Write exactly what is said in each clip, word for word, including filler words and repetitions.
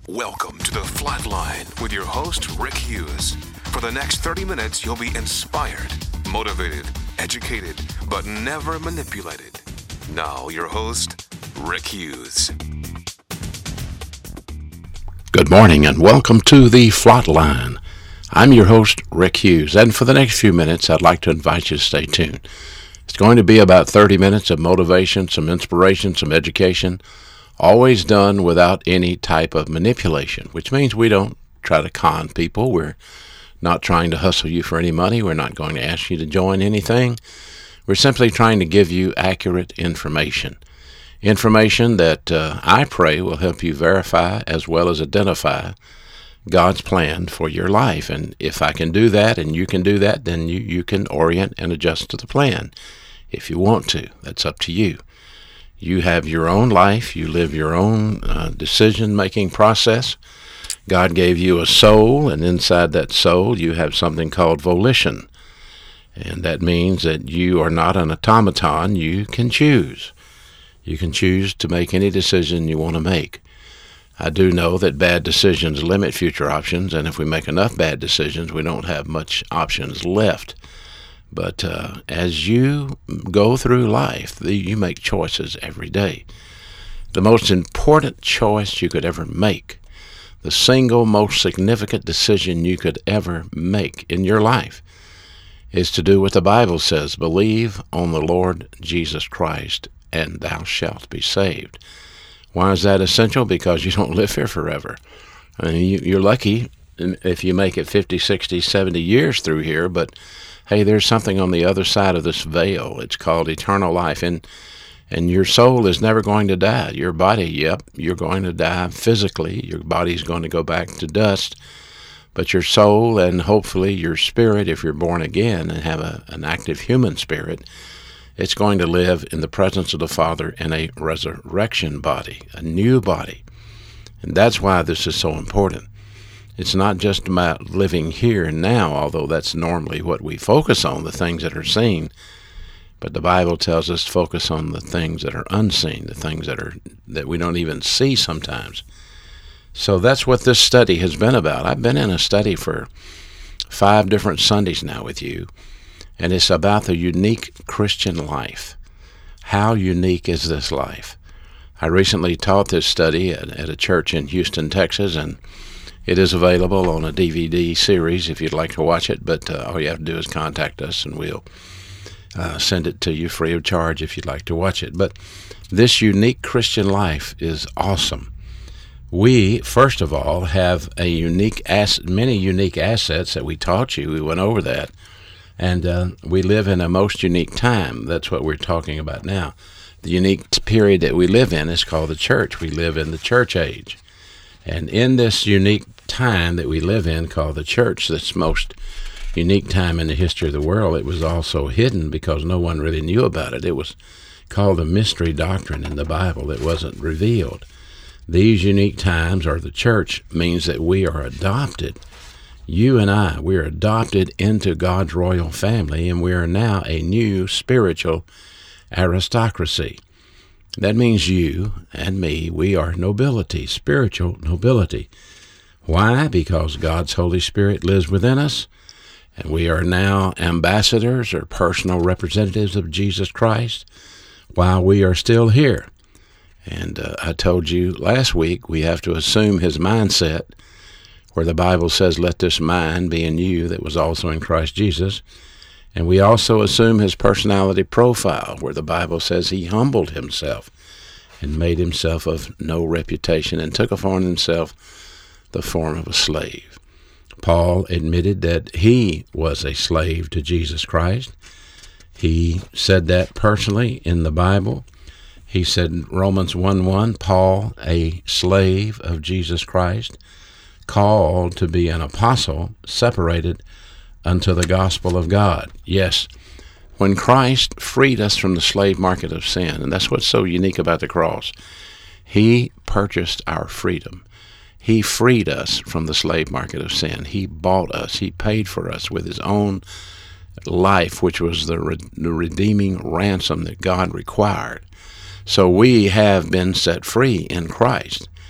Welcome to The Flatline with your host, Rick Hughes. For the next thirty minutes, you'll be inspired, motivated, educated, but never manipulated. Now, your host, Rick Hughes. Good morning and welcome to The Flatline. I'm your host, Rick Hughes, and for the next few minutes, I'd like to invite you to stay tuned. It's going to be about thirty minutes of motivation, some inspiration, some education, always done without any type of manipulation, which means we don't try to con people. We're not trying to hustle you for any money. We're not going to ask you to join anything. We're simply trying to give you accurate information. Information that uh, I pray will help you verify as well as identify God's plan for your life. And if I can do that and you can do that, then you, you can orient and adjust to the plan if you want to. That's up to you. You have your own life. You live your own uh, decision-making process. God gave you a soul, and inside that soul you have something called volition. And that means that you are not an automaton. You can choose. You can choose to make any decision you want to make. I do know that bad decisions limit future options, and if we make enough bad decisions, we don't have much options left. But uh, as you go through life, the, you make choices every day. The most important choice you could ever make, the single most significant decision you could ever make in your life, is to do what the Bible says: believe on the Lord Jesus Christ, and thou shalt be saved. Why is that essential? Because you don't live here forever. I mean, you, you're lucky if you make it fifty, sixty, seventy years through here, but hey, there's something on the other side of this veil. It's called eternal life, and and your soul is never going to die. Your body, yep, you're going to die physically. Your body's going to go back to dust, but your soul and hopefully your spirit, if you're born again and have a, an active human spirit, it's going to live in the presence of the Father in a resurrection body, a new body. And that's why this is so important. It's not just about living here and now, although that's normally what we focus on, the things that are seen. But the Bible tells us to focus on the things that are unseen, the things that are that we don't even see sometimes. So that's what this study has been about. I've been in a study for five different Sundays now with you, and it's about the unique Christian life. How unique is this life? I recently taught this study at, at a church in Houston, Texas, and it is available on a D V D series if you'd like to watch it, but uh, all you have to do is contact us and we'll uh, send it to you free of charge if you'd like to watch it. But this unique Christian life is awesome. We, first of all, have a unique ass- many unique assets that we taught you. We went over that. And uh, we live in a most unique time. That's what we're talking about now. The unique period that we live in is called the church. We live in the church age. And in this unique time that we live in called the church, this most unique time in the history of the world, it was also hidden because no one really knew about it. It was called a mystery doctrine in the Bible. It wasn't revealed. These unique times, or the church, means that we are adopted. You and I, we're adopted into God's royal family, and we are now a new spiritual aristocracy. That means you and me, we are nobility, spiritual nobility. Why? Because God's Holy Spirit lives within us, and we are now ambassadors or personal representatives of Jesus Christ while we are still here. And uh, I told you last week we have to assume his mindset, where the Bible says, let this mind be in you that was also in Christ Jesus. And we also assume his personality profile, where the Bible says he humbled himself and made himself of no reputation and took upon himself the form of a slave. Paul admitted that he was a slave to Jesus Christ. He said that personally in the Bible. He said in Romans one one, Paul, a slave of Jesus Christ, called to be an apostle, separated unto the gospel of God. Yes, when Christ freed us from the slave market of sin, and that's what's so unique about the cross, he purchased our freedom. He freed us from the slave market of sin. He bought us. He paid for us with his own life, which was the, re- the redeeming ransom that God required. So we have been set free in Christ.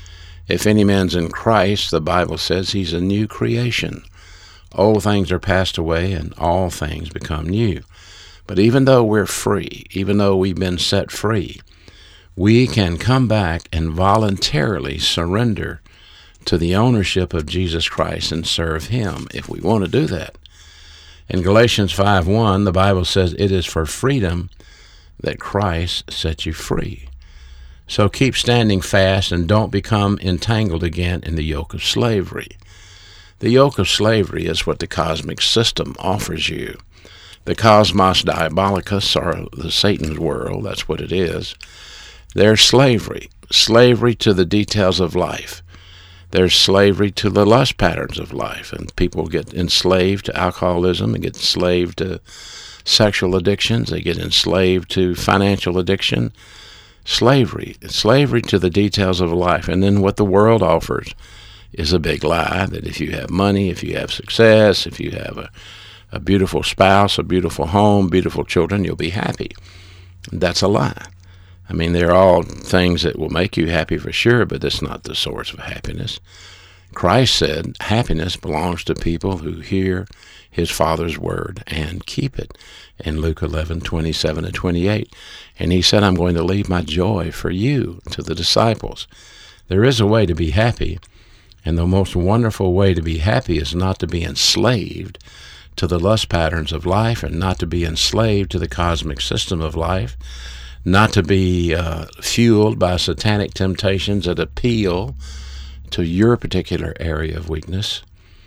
If any man's in Christ, the Bible says he's a new creation. Old things are passed away and all things become new. But even though we're free, even though we've been set free, we can come back and voluntarily surrender to the ownership of Jesus Christ and serve him if we want to do that. In Galatians five one, the Bible says it is for freedom that Christ set you free. So keep standing fast and don't become entangled again in the yoke of slavery. The yoke of slavery is what the cosmic system offers you. The cosmos diabolicus, or the Satan's world, that's what it is. There's slavery, slavery to the details of life. There's slavery to the lust patterns of life, and people get enslaved to alcoholism and get enslaved to sexual addictions. They get enslaved to financial addiction. Slavery, slavery to the details of life. And then what the world offers is a big lie, that if you have money, if you have success, if you have a, a beautiful spouse, a beautiful home, beautiful children, you'll be happy. That's a lie. I mean, they're all things that will make you happy for sure, but that's not the source of happiness. Christ said happiness belongs to people who hear his Father's word and keep it in Luke eleven twenty-seven and twenty-eight. And he said, I'm going to leave my joy for you, to the disciples. There is a way to be happy, and the most wonderful way to be happy is not to be enslaved to the lust patterns of life and not to be enslaved to the cosmic system of life, not to be uh, fueled by satanic temptations that appeal to your particular area of weakness.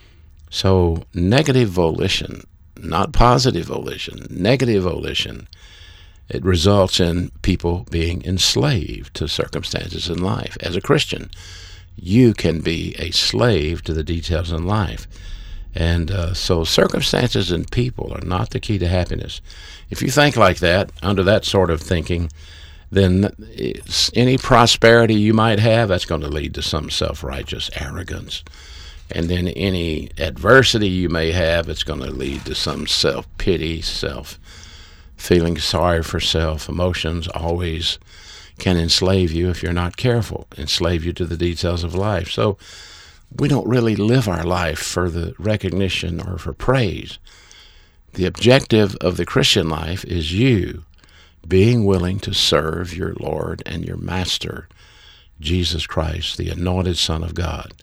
So negative volition, not positive volition, negative volition, it results in people being enslaved to circumstances in life. As a Christian, you can be a slave to the details in life. And uh, so circumstances and people are not the key to happiness. If you think like that, under that sort of thinking, then it's, any prosperity you might have, that's going to lead to some self-righteous arrogance. And then any adversity you may have, it's going to lead to some self-pity, self-feeling sorry for self. Emotions always can enslave you if you're not careful, enslave you to the details of life. So we don't really live our life for the recognition or for praise. The objective of the Christian life is you being willing to serve your Lord and your Master, Jesus Christ, the anointed Son of God.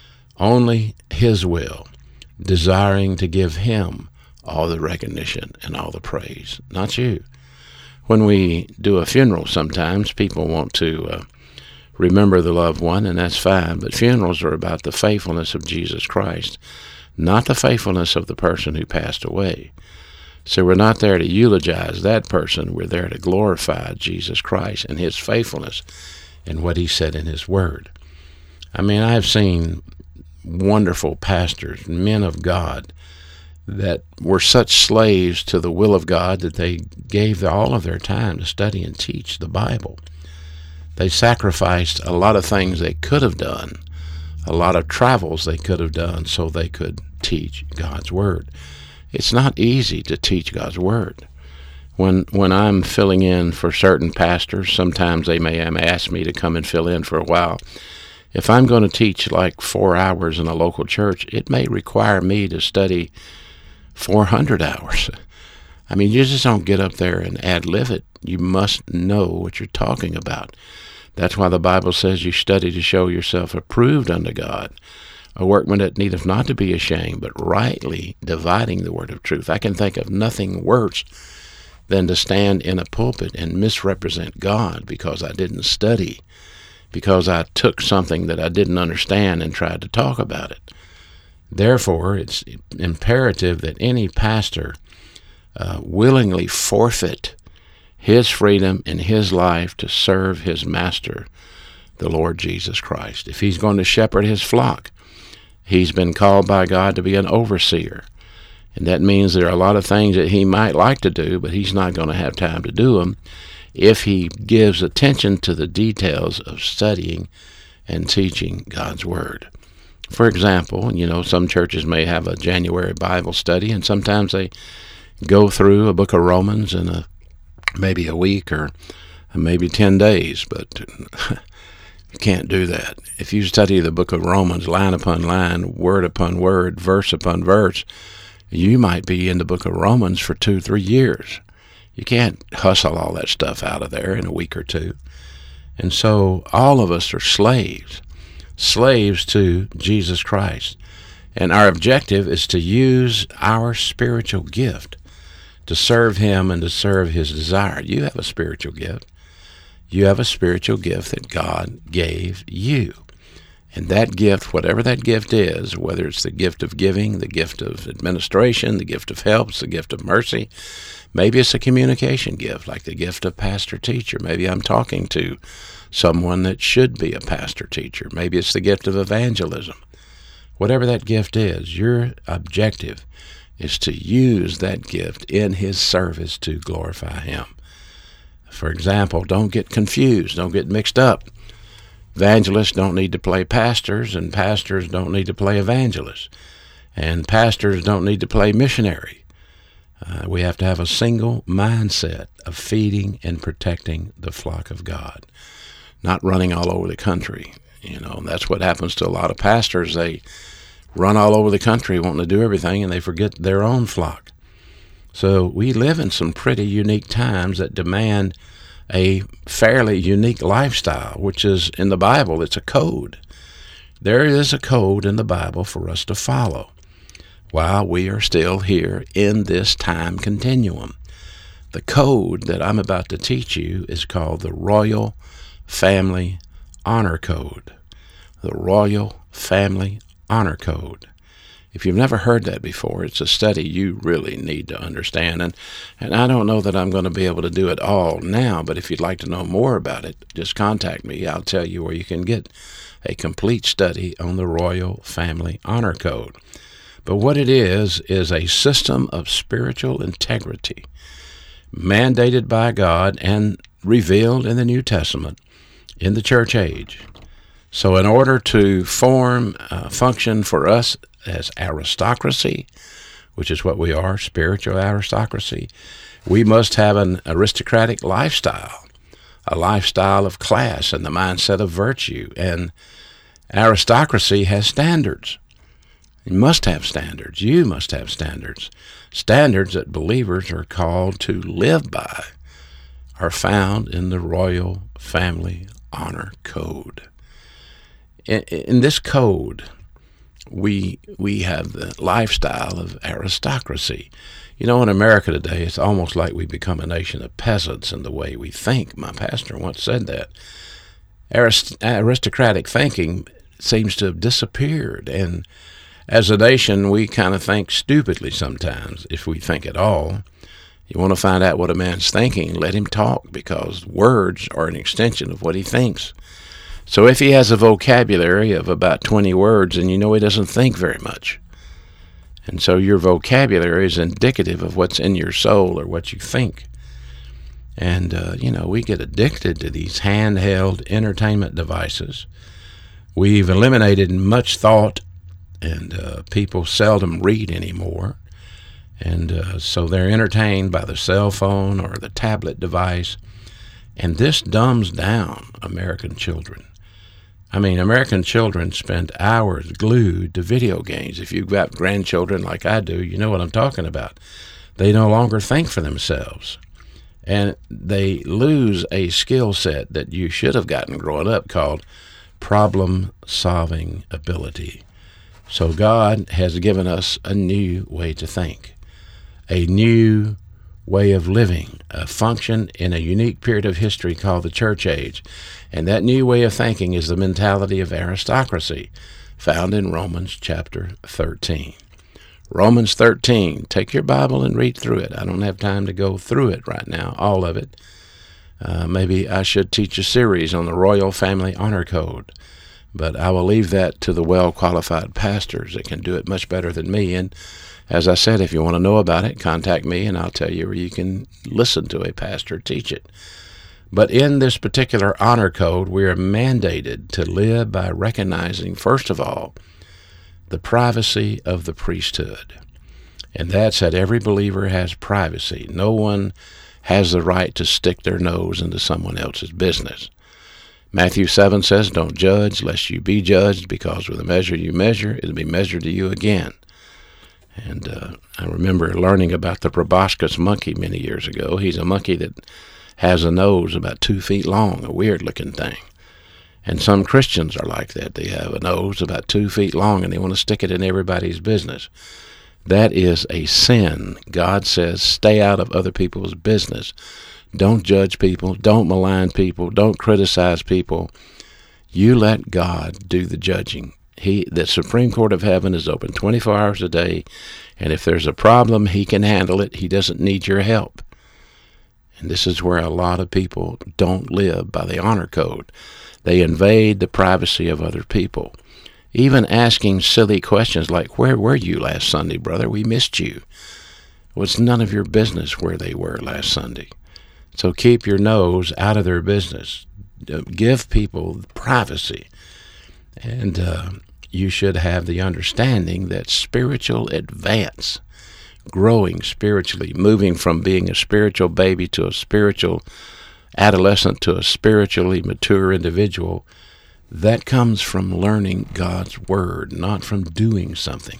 Only his will, desiring to give him all the recognition and all the praise, not you. When we do a funeral, sometimes people want to uh, remember the loved one, and that's fine, but funerals are about the faithfulness of Jesus Christ, not the faithfulness of the person who passed away. So we're not there to eulogize that person. We're there to glorify Jesus Christ and his faithfulness and what he said in his word. I mean, I've seen wonderful pastors, men of God, that were such slaves to the will of God that they gave all of their time to study and teach the Bible. They sacrificed a lot of things they could have done, a lot of travels they could have done so they could teach God's word. It's not easy to teach God's word. When when I'm filling in for certain pastors, sometimes they may ask me to come and fill in for a while. If I'm going to teach like four hours in a local church, it may require me to study four hundred hours. I mean, you just don't get up there and ad-lib it. You must know what you're talking about. That's why the Bible says you study to show yourself approved unto God, a workman that needeth not to be ashamed, but rightly dividing the word of truth. I can think of nothing worse than to stand in a pulpit and misrepresent God because I didn't study, because I took something that I didn't understand and tried to talk about it. Therefore, it's imperative that any pastor uh, willingly forfeit his freedom and his life to serve his master, the Lord Jesus Christ. If he's going to shepherd his flock, he's been called by God to be an overseer. And that means there are a lot of things that he might like to do, but he's not going to have time to do them if he gives attention to the details of studying and teaching God's Word. For example, you know, some churches may have a January Bible study, and sometimes they go through a book of Romans in a maybe a week or maybe ten days. But You can't do that. If you study the book of Romans line upon line, word upon word, verse upon verse, you might be in the book of Romans for two, three years. You can't hustle all that stuff out of there in a week or two. And so all of us are slaves, slaves to Jesus Christ. And our objective is to use our spiritual gift to serve him and to serve his desire. You have a spiritual gift. You have a spiritual gift that God gave you. And that gift, whatever that gift is, whether it's the gift of giving, the gift of administration, the gift of helps, the gift of mercy, maybe it's a communication gift, like the gift of pastor-teacher. Maybe I'm talking to someone that should be a pastor-teacher. Maybe it's the gift of evangelism. Whatever that gift is, your objective is to use that gift in his service to glorify him. For example, don't get confused. Don't get mixed up. Evangelists don't need to play pastors, and pastors don't need to play evangelists. And pastors don't need to play missionary. Uh, we have to have a single mindset of feeding and protecting the flock of God, not running all over the country. You know, that's what happens to a lot of pastors. They run all over the country wanting to do everything, and they forget their own flock. So we live in some pretty unique times that demand a fairly unique lifestyle, which is in the Bible. It's a code. There is a code in the Bible for us to follow while we are still here in this time continuum. The code that I'm about to teach you is called the Royal Family Honor Code. The Royal Family Honor Code. If you've never heard that before, it's a study you really need to understand. And, and I don't know that I'm going to be able to do it all now, but if you'd like to know more about it, just contact me. I'll tell you where you can get a complete study on the Royal Family Honor Code. But what it is, is a system of spiritual integrity mandated by God and revealed in the New Testament in the church age. So in order to form a function for us as aristocracy, which is what we are, spiritual aristocracy, we must have an aristocratic lifestyle, a lifestyle of class and the mindset of virtue. And aristocracy has standards. You must have standards. You must have standards. Standards that believers are called to live by are found in the Royal Family Honor Code. In, in this code, we we have the lifestyle of aristocracy. You know, in America today, it's almost like we become a nation of peasants in the way we think. My pastor once said that. Arist- aristocratic thinking seems to have disappeared, and as a nation, we kind of think stupidly sometimes, if we think at all. You want to find out what a man's thinking, let him talk, because words are an extension of what he thinks. So if he has a vocabulary of about twenty words, then you know he doesn't think very much. And so your vocabulary is indicative of what's in your soul or what you think. And, uh, you know, we get addicted to these handheld entertainment devices. We've eliminated much thought, and uh, people seldom read anymore. And uh, so they're entertained by the cell phone or the tablet device. And this dumbs down American children. I mean, American children spend hours glued to video games. If you've got grandchildren like I do, you know what I'm talking about. They no longer think for themselves. And they lose a skill set that you should have gotten growing up called problem-solving ability. So God has given us a new way to think, a new way of living, a function in a unique period of history called the church age. And that new way of thinking is the mentality of aristocracy, found in Romans chapter thirteen. Romans thirteen, take your Bible and read through it. I don't have time to go through it right now, all of it. Uh, maybe I should teach a series on the Royal Family Honor Code, but I will leave that to the well-qualified pastors that can do it much better than me. And as I said, if you want to know about it, contact me and I'll tell you where you can listen to a pastor teach it. But in this particular honor code, we are mandated to live by recognizing, first of all, the privacy of the priesthood. And that's that every believer has privacy. No one has the right to stick their nose into someone else's business. Matthew seven says, don't judge lest you be judged, because with the measure you measure, it'll be measured to you again. And uh, I remember learning about the proboscis monkey many years ago. He's a monkey that has a nose about two feet long, a weird-looking thing. And some Christians are like that. They have a nose about two feet long, and they want to stick it in everybody's business. That is a sin. God says, stay out of other people's business. Don't judge people. Don't malign people. Don't criticize people. You let God do the judging. He, the Supreme Court of Heaven is open twenty-four hours a day, and if there's a problem, he can handle it. He doesn't need your help. And this is where a lot of people don't live by the honor code. They invade the privacy of other people. Even asking silly questions like, where were you last Sunday, brother? We missed you. Well, it's none of your business where they were last Sunday. So keep your nose out of their business. Give people privacy. And uh, you should have the understanding that spiritual advance, growing spiritually, moving from being a spiritual baby to a spiritual adolescent to a spiritually mature individual, that comes from learning God's Word, not from doing something.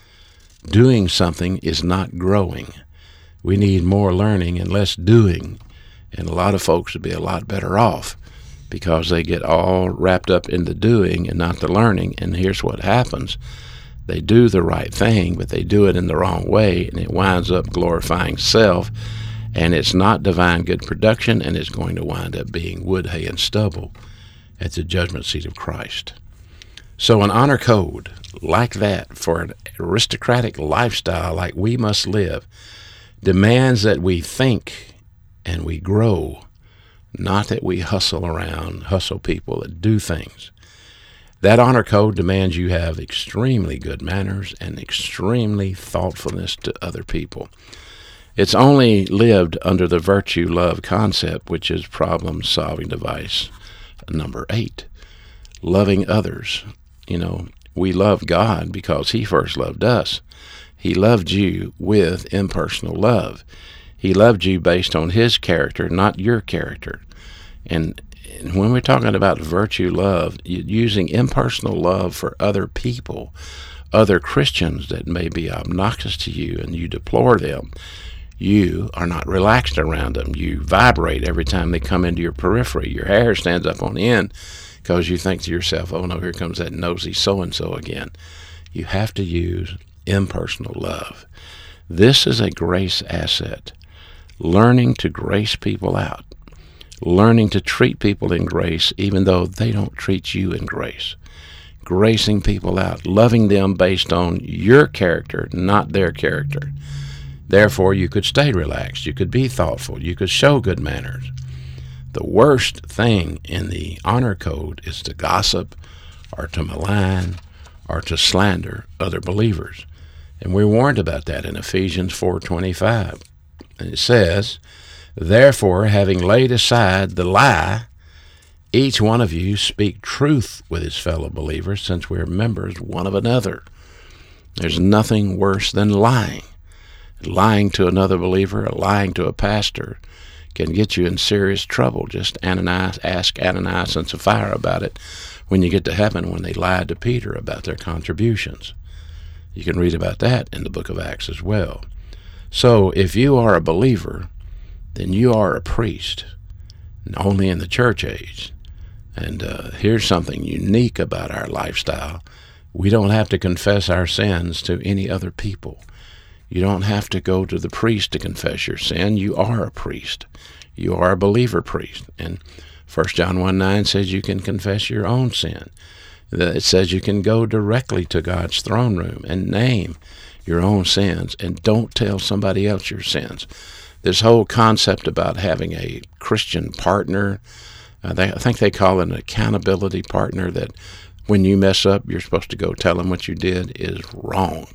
Doing something is not growing. We need more learning and less doing. And a lot of folks would be a lot better off because they get all wrapped up in the doing and not the learning. And here's what happens. They do the right thing, but they do it in the wrong way, and it winds up glorifying self. And it's not divine good production, and it's going to wind up being wood, hay, and stubble at the judgment seat of Christ. So an honor code like that for an aristocratic lifestyle like we must live demands that we think and we grow, not that we hustle around, hustle people that do things. That honor code demands you have extremely good manners and extremely thoughtfulness to other people. It's only lived under the virtue love concept, which is problem-solving device number eight, loving others. You know, we love God because he first loved us. He loved you with impersonal love. He loved you based on his character, not your character. And when we're talking about virtue love, using impersonal love for other people, other Christians that may be obnoxious to you and you deplore them, you are not relaxed around them. You vibrate every time they come into your periphery. Your hair stands up on end because you think to yourself, oh no, here comes that nosy so-and-so again. You have to use impersonal love. This is a grace asset. Learning to grace people out. Learning to treat people in grace even though they don't treat you in grace. Gracing people out. Loving them based on your character, not their character. Therefore, you could stay relaxed. You could be thoughtful. You could show good manners. The worst thing in the honor code is to gossip or to malign or to slander other believers. And we're warned about that in Ephesians four twenty-five. And it says, therefore, having laid aside the lie, each one of you speak truth with his fellow believers, since we're members one of another. There's nothing worse than lying. Lying to another believer, or lying to a pastor, can get you in serious trouble. Just Ananias, ask Ananias and Sapphira about it when you get to heaven, when they lied to Peter about their contributions. You can read about that in the book of Acts as well. So if you are a believer, then you are a priest, only in the church age. And uh, here's something unique about our lifestyle. We don't have to confess our sins to any other people. You don't have to go to the priest to confess your sin. You are a priest. You are a believer priest. And First John one nine says you can confess your own sin. It says you can go directly to God's throne room and name your own sins and don't tell somebody else your sins. This whole concept about having a Christian partner, uh, they, I think they call it an accountability partner, that when you mess up, you're supposed to go tell them what you did, is wrong.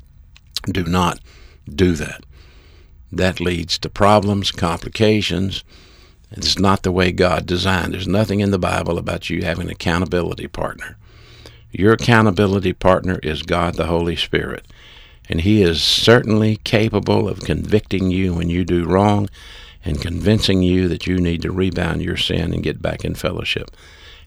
Do not do that. That leads to problems, complications. It's not the way God designed. There's nothing in the Bible about you having an accountability partner. Your accountability partner is God the Holy Spirit, and he is certainly capable of convicting you when you do wrong and convincing you that you need to rebound your sin and get back in fellowship.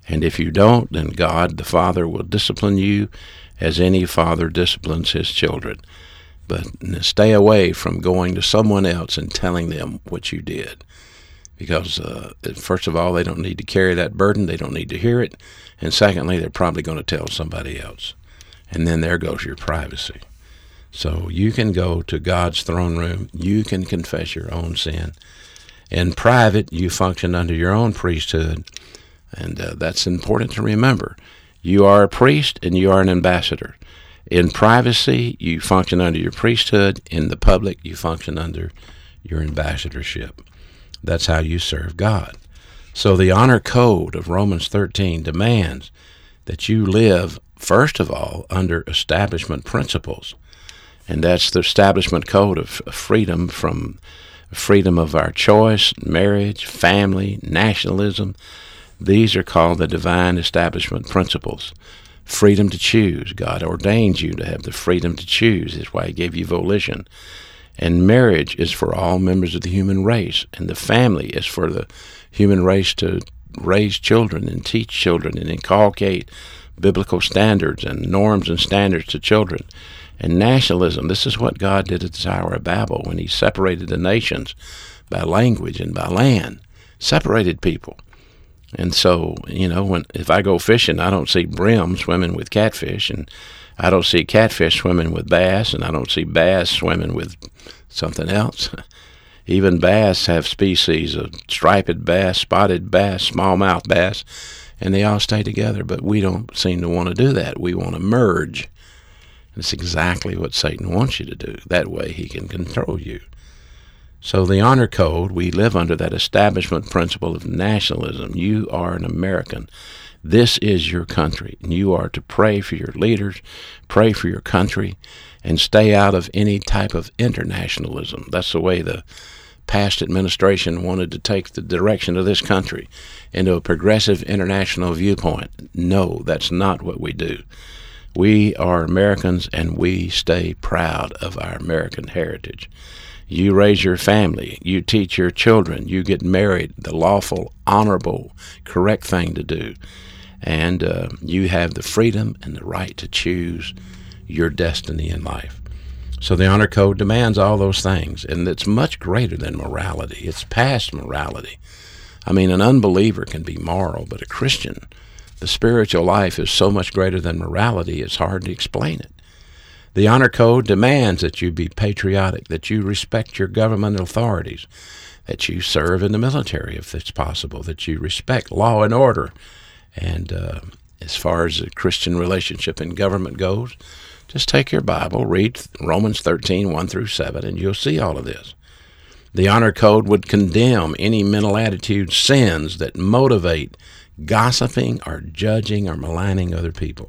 And if you don't, then God the Father will discipline you as any father disciplines his children. But stay away from going to someone else and telling them what you did. Because, uh, first of all, they don't need to carry that burden. They don't need to hear it. And secondly, they're probably going to tell somebody else. And then there goes your privacy. So you can go to God's throne room. You can confess your own sin. In private, you function under your own priesthood. And uh, that's important to remember. You are a priest and you are an ambassador. In privacy, you function under your priesthood. In the public, you function under your ambassadorship. That's how you serve God. So the honor code of Romans thirteen demands that you live, first of all, under establishment principles. And that's the establishment code of freedom from freedom of our choice, marriage, family, nationalism. These are called the divine establishment principles. Freedom to choose. God ordains you to have the freedom to choose. That's why he gave you volition. And marriage is for all members of the human race. And the family is for the human race to raise children and teach children and inculcate biblical standards and norms and standards to children. And nationalism, this is what God did at the Tower of Babel when he separated the nations by language and by land. Separated people. And so, you know, when if I go fishing, I don't see brim swimming with catfish, and I don't see catfish swimming with bass, and I don't see bass swimming with something else. Even bass have species of striped bass, spotted bass, smallmouth bass, and they all stay together, but we don't seem to want to do that. We want to merge. It's exactly what Satan wants you to do. That way he can control you. So the honor code, we live under that establishment principle of nationalism. You are an American. This is your country. And you are to pray for your leaders, pray for your country, and stay out of any type of internationalism. That's the way the past administration wanted to take the direction of this country, into a progressive international viewpoint. No, that's not what we do. We are Americans, and we stay proud of our American heritage. You raise your family, you teach your children, you get married, the lawful, honorable, correct thing to do. And uh, you have the freedom and the right to choose your destiny in life. So the honor code demands all those things, and it's much greater than morality. It's past morality. I mean, an unbeliever can be moral, but a Christian, the spiritual life is so much greater than morality, it's hard to explain it. The honor code demands that you be patriotic, that you respect your government authorities, that you serve in the military if it's possible, that you respect law and order. And uh, as far as the Christian relationship and government goes, just take your Bible, read Romans thirteen, one through seven, and you'll see all of this. The honor code would condemn any mental attitude sins that motivate gossiping or judging or maligning other people.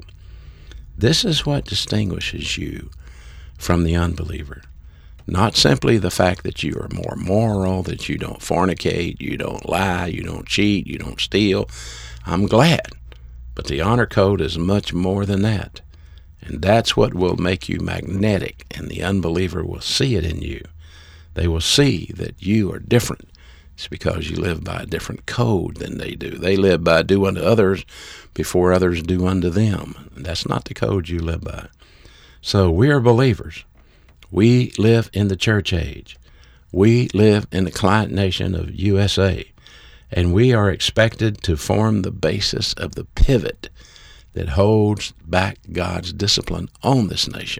This is what distinguishes you from the unbeliever. Not simply the fact that you are more moral, that you don't fornicate, you don't lie, you don't cheat, you don't steal. I'm glad. But the honor code is much more than that. And that's what will make you magnetic, and the unbeliever will see it in you. They will see that you are different. It's because you live by a different code than they do. They live by do unto others before others do unto them. That's not the code you live by. So we are believers. We live in the church age. We live in the client nation of U S A. And we are expected to form the basis of the pivot that holds back God's discipline on this nation.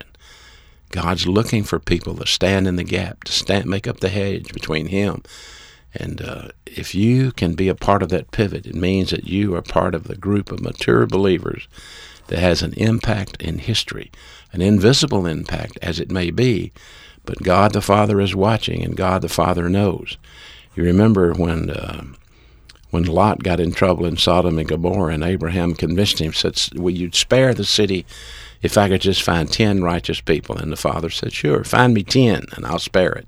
God's looking for people to stand in the gap, to stand, make up the hedge between him. And uh, if you can be a part of that pivot, it means that you are part of the group of mature believers that has an impact in history, an invisible impact as it may be, but God the Father is watching, and God the Father knows. You remember when uh, when Lot got in trouble in Sodom and Gomorrah, and Abraham convinced him, said, will you spare the city if I could just find ten righteous people? And the Father said, sure, find me ten, and I'll spare it.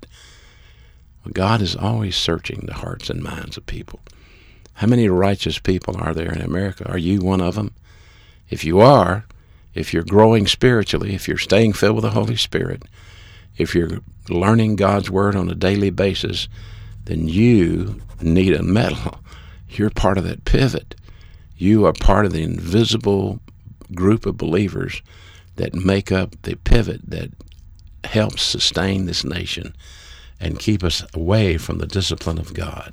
God is always searching the hearts and minds of people. How many righteous people are there in America? Are you one of them? If you are, if you're growing spiritually, if you're staying filled with the Holy Spirit, if you're learning God's Word on a daily basis, then you need a medal. You're part of that pivot. You are part of the invisible group of believers that make up the pivot that helps sustain this nation and keep us away from the discipline of God.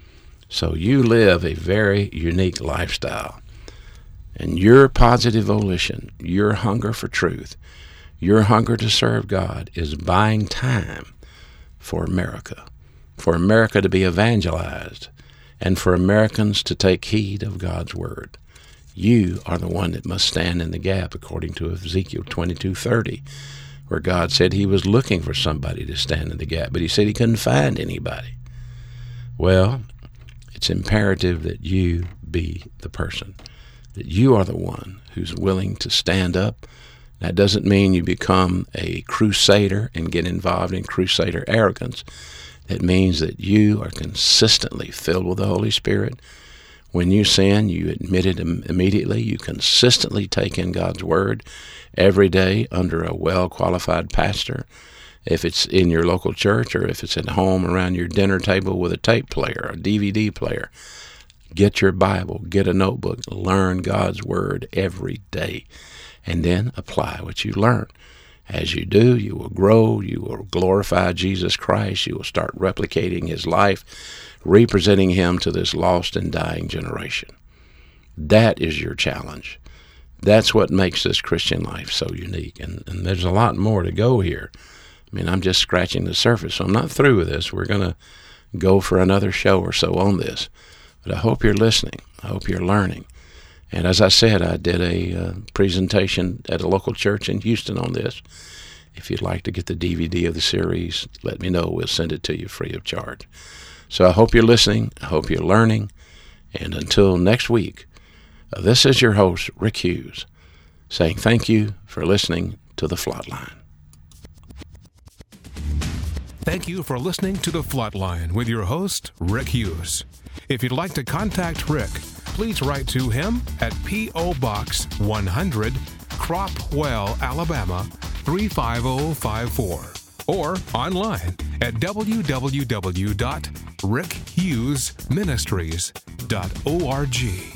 So you live a very unique lifestyle. And your positive volition, your hunger for truth, your hunger to serve God is buying time for America, for America to be evangelized, and for Americans to take heed of God's word. You are the one that must stand in the gap, according to Ezekiel twenty-two thirty, where God said he was looking for somebody to stand in the gap, but he said he couldn't find anybody. Well, it's imperative that you be the person, that you are the one who's willing to stand up. That doesn't mean you become a crusader and get involved in crusader arrogance. That means that you are consistently filled with the Holy Spirit. When you sin, you admit it immediately. You consistently take in God's word every day under a well-qualified pastor. If it's in your local church or if it's at home around your dinner table with a tape player, a D V D player, get your Bible, get a notebook, learn God's word every day, and then apply what you learn. As you do, you will grow, you will glorify Jesus Christ, you will start replicating his life, representing him to this lost and dying generation. That is your challenge. That's what makes this Christian life so unique. And, and there's a lot more to go here. I mean, I'm just scratching the surface, so I'm not through with this. We're going to go for another show or so on this. But I hope you're listening. I hope you're learning. And as I said, I did a uh, presentation at a local church in Houston on this. If you'd like to get the D V D of the series, let me know. We'll send it to you free of charge. So I hope you're listening. I hope you're learning. And until next week, uh, this is your host, Rick Hughes, saying thank you for listening to The Flatline. Thank you for listening to The Flatline with your host, Rick Hughes. If you'd like to contact Rick, please write to him at P O. Box one hundred, Cropwell, Alabama three five zero five four, or online at w w w dot rick hughes ministries dot org.